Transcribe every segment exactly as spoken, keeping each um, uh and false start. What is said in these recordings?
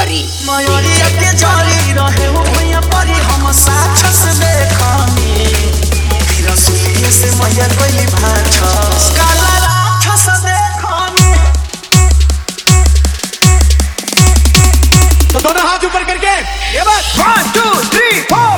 परी मयूरिया के जरी रहे हो भैया परी हम साक्षस देखनी तेरा सुनिए से मैया कोई भाछस काला राक्षस देखनी। तो दोनों हाथ ऊपर करके ये बात one two three four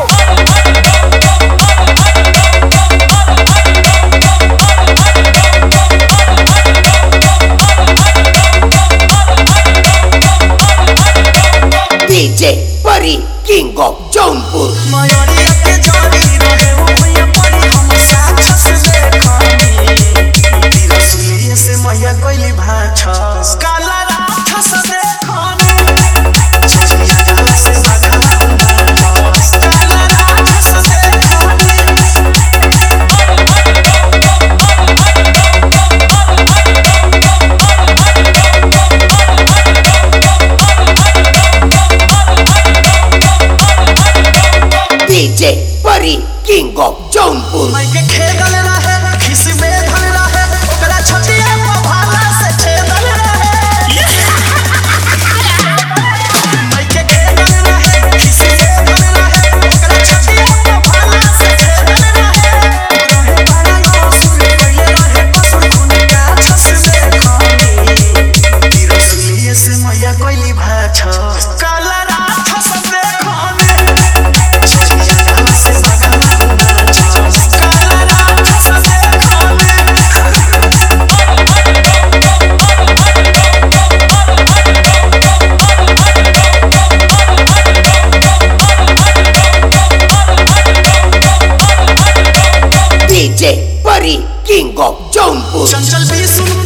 DJ Pari king of Jaunpur. मयूरिया के जरी रहे हो भैया परी हम साक्षस देखनी तेरा सुनिए से मैया कोई भाछस काला राक्षस देखनी। छछिया काला से बाधा काला राक्षस देखनी। DJ Pari king of Jaunpur. माई के खेदल रहे खिस में धल रहे ओकरा छतिया को भाला से छेदल रहे। माई के खेदल रहे खिस में धल रहे ओकरा छतिया को भाला से छेदल रहे। रहे बड़ा असुर पहिले रहे असुर खून का छस देखनी तेरा सुनिए से मैया कोई भाछस काला राक्षस देखनी। छछिया काला से DJ Pari king of Jaunpur. चंचल भी सुन